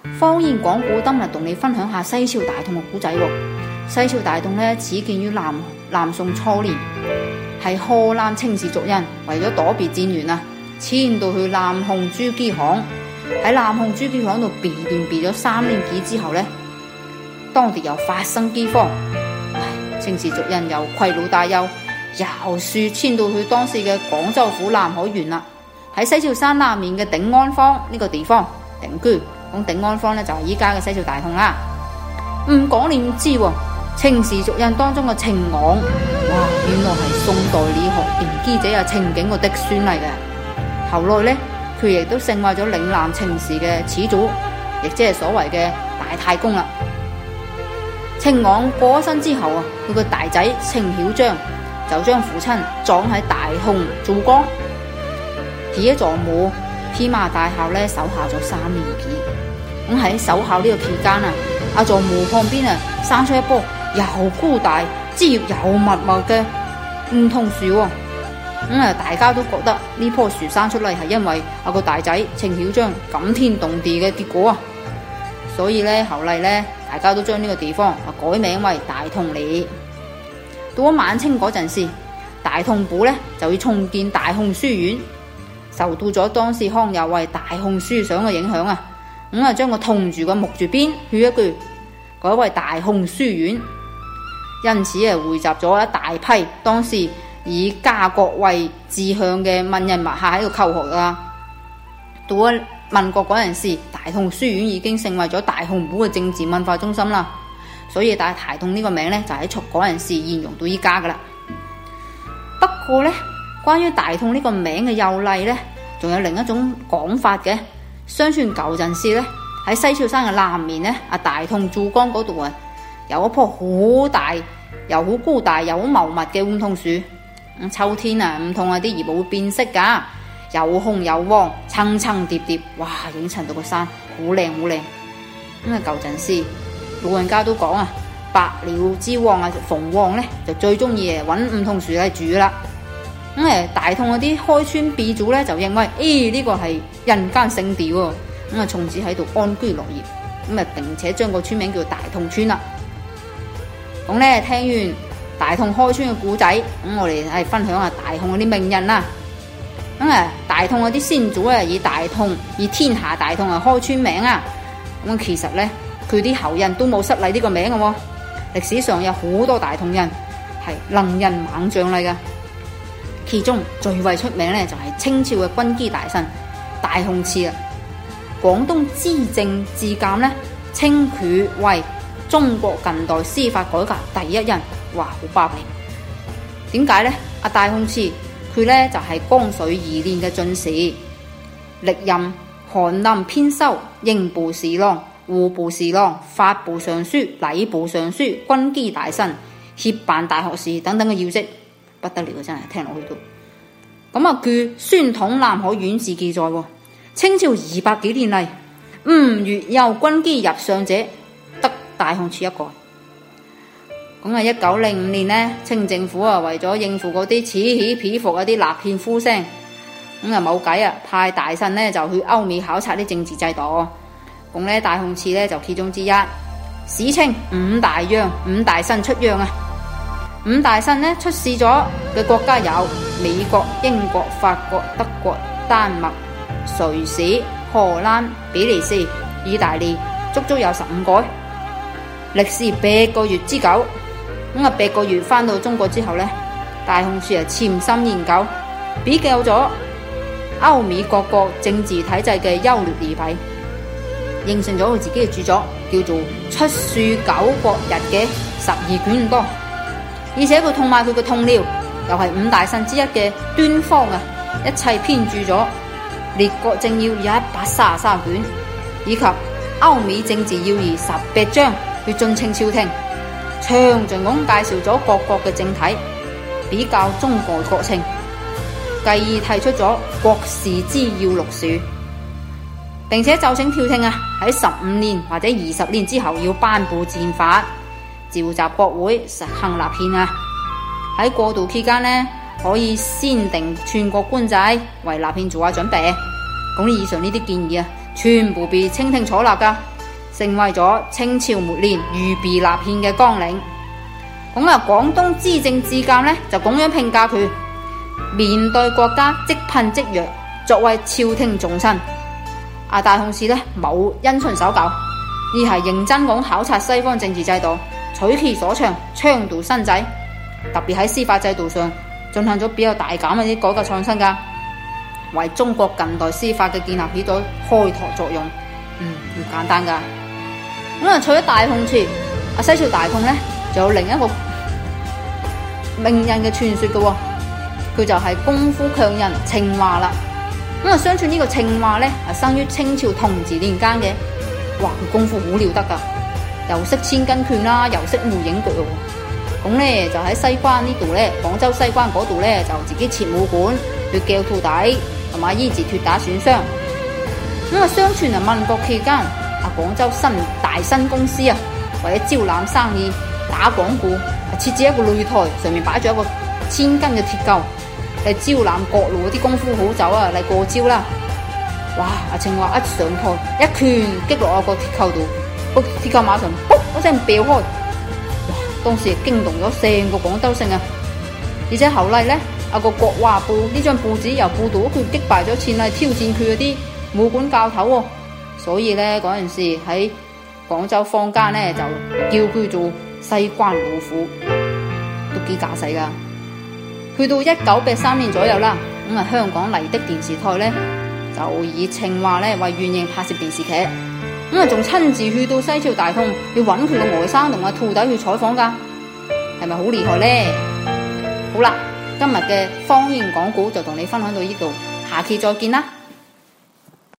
方言講古，今日同你分享下西樵大同嘅古仔。西樵大同咧始建於南宋初年，係河南清氏族人為咗躲避戰亂啊，遷到去南雄珠璣巷。喺南雄珠璣巷度避亂避咗3年幾之後咧，當地又發生饑荒，清氏族人又攜老帶幼，又樹遷到去當時嘅廣州府南海縣啦。喺西樵山南面嘅鼎安坊呢個地方定居。咁鼎安坊咧就係依家嘅西樵大同啦。唔講你唔知喎，清氏族人當中嘅程昂，哇，原來係宋代理學奠基者程景嘅嫡孫嚟嘅。後來咧，佢亦都成為咗嶺南程氏嘅始祖，亦即係所謂嘅大太公啦。程昂過咗身之後啊，佢個大仔程曉章就將父親葬喺大同珠江。佢嘅祖母披麻戴孝咧，守孝咗3年幾。咁喺守孝呢個期間啊，阿祖母旁邊啊生出一棵又高大、枝葉又密密嘅梧桐樹。大家都覺得呢棵樹生出嚟係因為阿個大仔程曉章感天動地嘅結果啊，所以咧後嚟咧，大家都將呢個地方改名為大同里。到咗晚清嗰陣時，大同府咧就要重建大雄書院。受到咗當時康有為大雄思想嘅影響啊，將個同住嘅木字邊去一句，改為大雄書院。因此匯集咗一大批當時以家國為志向嘅文人墨客喺度求學啊。到咗民國嗰陣時，大同書院已經成為咗大雄府嘅政治文化中心啦。所以大同呢個名咧就喺嗰陣時沿用到依家噶啦。不過咧，關於大同呢個名嘅由來呢，仲有另一種講法嘅。相傳舊陣時呢，喺西樵山嘅南面呢，大同珠江嗰度有一棵好大又好高大又好茂密嘅梧桐樹。秋天梧桐啲葉會變色噶，又紅又黃，層層疊疊，哇，影襯到個山好靚好靚。舊陣時老人家都講百鳥之王鳳凰呢，就最中意揾梧桐樹嚟住啦。大同嗰啲開村鼻祖咧就認為，呢個係人間聖地喎，從此喺度安居樂業，並且將個村名叫大同村啦。咁咧聽完大同開村嘅故仔，咁我哋係分享下大同嗰啲名人啦。大同嗰啲先祖以天下大同開村名啊。咁其實咧佢啲後人都冇失禮呢個名嘅喎。歷史上有好多大同人係能人猛將嚟噶。其中最為出名咧就係清朝嘅軍機大臣大雄賜啊。廣東資政治監咧稱佢為中國近代司法改革第一人，哇，好巴閉。點解咧？大雄賜佢咧就係光緒2年嘅進士，歷任翰林編修、刑部侍郎、戶部侍郎、法部尚書、禮部尚書、軍機大臣、協辦大學士等等嘅要職。不得了，真係聽落去都據《宣統南海縣志》記載，清朝200幾年嚟，5月有軍機入相者，得大雄賜一個。1905年呢，清政府為咗應付嗰啲此起彼伏嗰啲立憲呼聲，冇計派大臣呢就去歐美考察啲政治制度。大雄賜呢就其中之一，史稱5大洋、5大臣出洋啊。5大臣呢出使咗嘅國家有美國、英國、法國、德國、丹麥、瑞士、荷蘭、比利時、意大利，足足有15個，歷時8個月之久。8個月翻到中國之後呢，大雄賜潛心研究，比較咗歐美各國政治體制嘅優劣利弊，形成咗佢自己嘅著作，叫做《出使9國日》嘅12卷咁多。而且佢同埋佢嘅同僚，又係5大臣之一嘅端方一齊編著咗《列國政要133卷》，以及歐美政治要義18章，去盡稱朝廷，詳盡咁介紹咗各國嘅政體，比較中外國情，繼而提出咗國事之要6書，並且奏請朝廷喺15年或者20年之後要頒布戰法，召集國會實行立憲。喺過渡期間呢，可以先定全國官制，為立憲做下準備。以上呢啲建議全部被清廷採納噶。 成為咗清朝末年預備立憲嘅綱領。咁啊，廣東資政治監呢就咁樣評價佢：面對國家積貧積弱，作為朝廷重臣，大雄士呢冇因循守舊，而係認真咁考察西方政治制度，取其所長，倡導新制，特別喺司法制度上進行咗比較大膽嘅啲改革創新噶，為中國近代司法嘅建立起咗開拓作用。唔簡單噶。咁啊，除咗大雄池，西樵大同呢，仲有另一個名人嘅傳說嘅，佢就係功夫強人程華啦。咁啊，相傳呢個程華呢，生於清朝同治年間嘅，哇，佢功夫好了得噶，又識千斤拳啦，又識無影腳。咁呢，就喺西關呢度呢，廣州西關嗰度呢，就自己設武館，去教徒弟，同埋醫治脫打損傷。咁啊，相傳民國期間，廣州大新公司為咗招攬生意、打廣告，設置一個擂台，上面擺咗一個1000斤嘅鐵鉤，嚟招攬各路嗰啲功夫好手嚟過招啦。哇！程華一上台，一拳擊落個鐵鉤度，個鐵鉤馬上噗一聲爆開。哇！當時驚動咗成個廣州城啊！而且後嚟呢，個國華報呢張報紙又報道佢擊敗咗前嚟挑戰佢嗰啲武館教頭，所以呢，嗰陣時喺廣州坊間呢，就叫佢做西關老虎，都幾架勢噶。去到1983年左右啦，香港麗的電視台呢，就以程華呢為原型拍攝電視劇，仲親自去到西樵大同要揾佢個外甥同徒弟去採訪噶，係咪好厲害呢？好啦，今日嘅方言講古就同你分享到呢度，下期再見啦。